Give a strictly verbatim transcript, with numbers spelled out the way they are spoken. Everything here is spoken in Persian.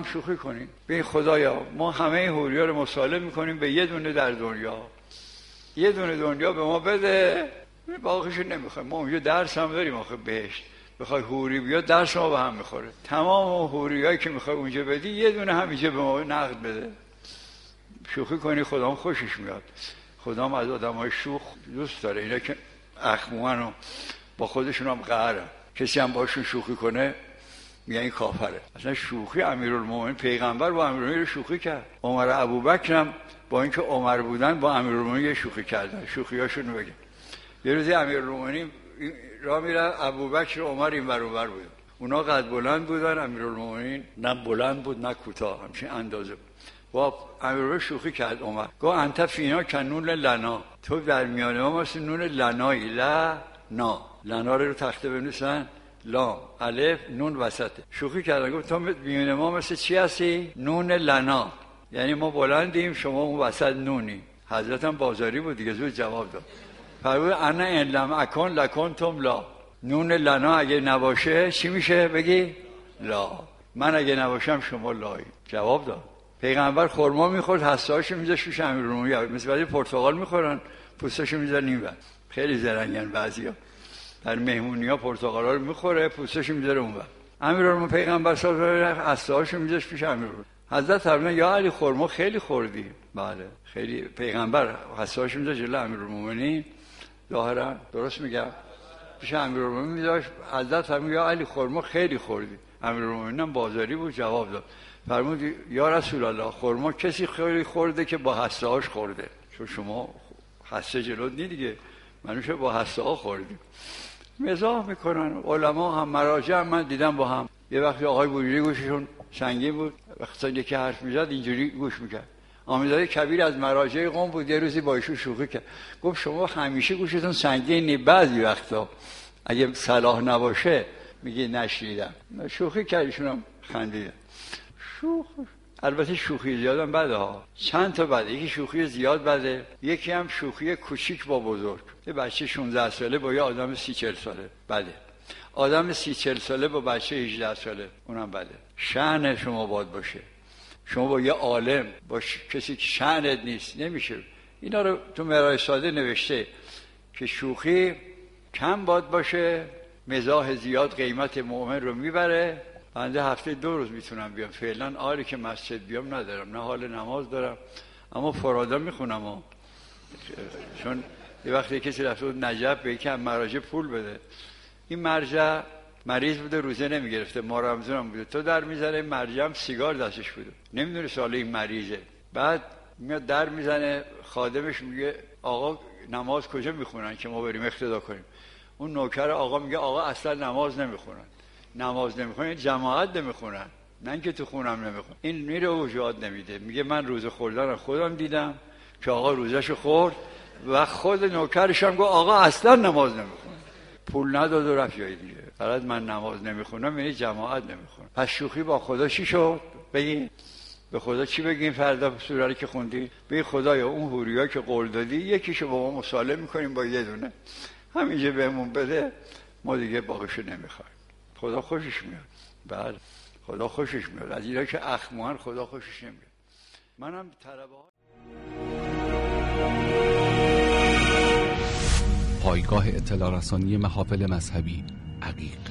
هم شوخی کنیم. ببین خدایا ما همه این حوریا رو مسالم میکنیم به یه دونه در دنیا، یه دونه دنیا به ما بده، باقیشو نمیخوایم. ما اونجا درس هم داریم آخه بهشت، بخوای حوری بیاد درس ما به هم میخوره. تمام حوریایی که میخوای اونجا بدی یه دونه همینجا به ما نقد بده. شوخی کنی خدام خوشش میاد. خدام از آدمای شوخ دوست داره. اینا که اخموان و با خودشون هم قهرن، کسی هم باشون شوخی کنه میگن این کافره. اصلا شوخی امیرالمومنین، پیغمبر با امیرالمومنین رو شوخی کرد. عمر ابوبکر هم با اینکه عمر بودن با امیرالمومنین شوخی کردن. شوخیاشون رو بگم. یه روزی امیرالمومنین راه میره، ابوبکر و عمر این ور اون ور بودن. اونا قد بلند بودن، امیرالمومنین نه بلند بود نه کوتاه، همچین اندازه بود. با امیرالمومنین شوخی کرد عمر. گفت انت فینا کنون لنا، تو در میان ما مثل نون لنایی. لا نا، لنا رو تخته بنویسن، لام الف نون وسطه. شوخی کردن گفت تو میون ما مثل چی هستی؟ نون لنا، یعنی ما بلندیم شما اون وسط نونی. حضرت هم بازاری بود دیگه، زود جواب داد. فرمود انا ان لم اکن لکنتم لا، نون لنا اگه نباشه چی میشه؟ بگی لا، من اگه نباشم شما لایی. جواب داد. پیغمبر خرما میخورد، حساسشو میذاشت روش امیرالمومنین، مثل بعضی پرتقال میخورن پوستشو میذارن این ور. خیلی زرنگن بعضیا، در مهمونی‌ها پرتقالا رو میخوره پوستشو میذاره اون ور. امیرالمومنین پیغمبر صلی الله علیه و آله حساسشو میذاشت پیش امیرالمومنین. حضرت فرمودن یا علی خرما خیلی خوردی. بله خیلی. پیغمبر حساسشو میذاشت جلوی امیرالمومنین، ظاهرا درست میگم، پیش امیرالمومنین میذاشت. حضرت فرمود یا علی خرما خیلی خوردی. امیرالمومنین هم بازاری بود، جواب داد. فرمود یا رسول الله خرما کسی خیلی خورده که با حساش خورده، چون شما حسه جلوت نی دیگه، منوشه با حسه ها خوردیم. مزاح میکنن علما هم، مراجع هم من دیدم با هم. یه وقتی آقای بوجوری گوششون سنگین بود، وقتی یکی حرف میزد اینجوری گوش میکرد. آمیزاده کبیر از مراجع قوم بود، یه روزی با ایشون شوخی کرد، گفت شما همیشه گوشتون سنگین نی، بعضی وقتا اگه صلاح نباشه میگه نشنیدم. شوخی کرد، ایشون هم خندیدن. شوخ البته شوخی زیاد هم بده ها، چند تا بده. یکی شوخی زیاد بده، یکی هم شوخی کوچیک با بزرگ. یه بچه شانزده ساله با یه آدم سی چهل ساله بده، آدم سی چهل ساله با بچه هجده ساله اونم بده. شأن شما باید باشه، شما با یه عالم با کسی که شأنت نیست نمیشه. اینا رو تو مرای ساده نوشته که شوخی کم باید باشه، مزاح زیاد قیمت مؤمن رو میبره. بنده هفته دو روز میتونم بیام فعلا، آری که مسجد بیام ندارم، نه حال نماز دارم، اما فرادا میخونم ها. چون یه وقتی کسی رفته بود نجف به یکی مراجع پول بده، این مرجع مریض بوده روزه نمیگرفته، ما رمضان هم بوده، تو در میزنه، مرجع هم سیگار دستش بوده، نمیدونه ساله این مریضه. بعد میاد در میزنه، خادمش میگه آقا نماز کجا میخونن که ما بریم اقتدا کنیم؟ اون نوکر آقا میگه آقا اصلا نماز نمیخونن، نماز نمیخونن جماعت نمیخونن، نه اینکه تو خونم نمیخونن. این میره وجود نمیده، میگه من روزه خوردن خودم دیدم که آقا روزهشو خورد و خود نوکرش هم گفت آقا اصلا نماز نمیخونه، پول نداد و رفت جای دیگه. فقط من نماز نمیخونم یعنی جماعت نمیخونم. پس شوخی با خدا چی شد؟ بگین به خدا چی بگیم؟ فردا سوره رو که خوندی بگی خدایا اون حوریا که قول دادی یکیشو با ما مسالم میکنیم با یه دونه، همینجا بهمون بده، ما دیگه باقیشو نمیخوایم. خدا خوشش میاد. بعد خدا خوشش میاد از اینا که اخموان، خدا خوشش نمیاد. منم طلبه ها پایگاه اطلاع رسانی محافل مذهبی عقیق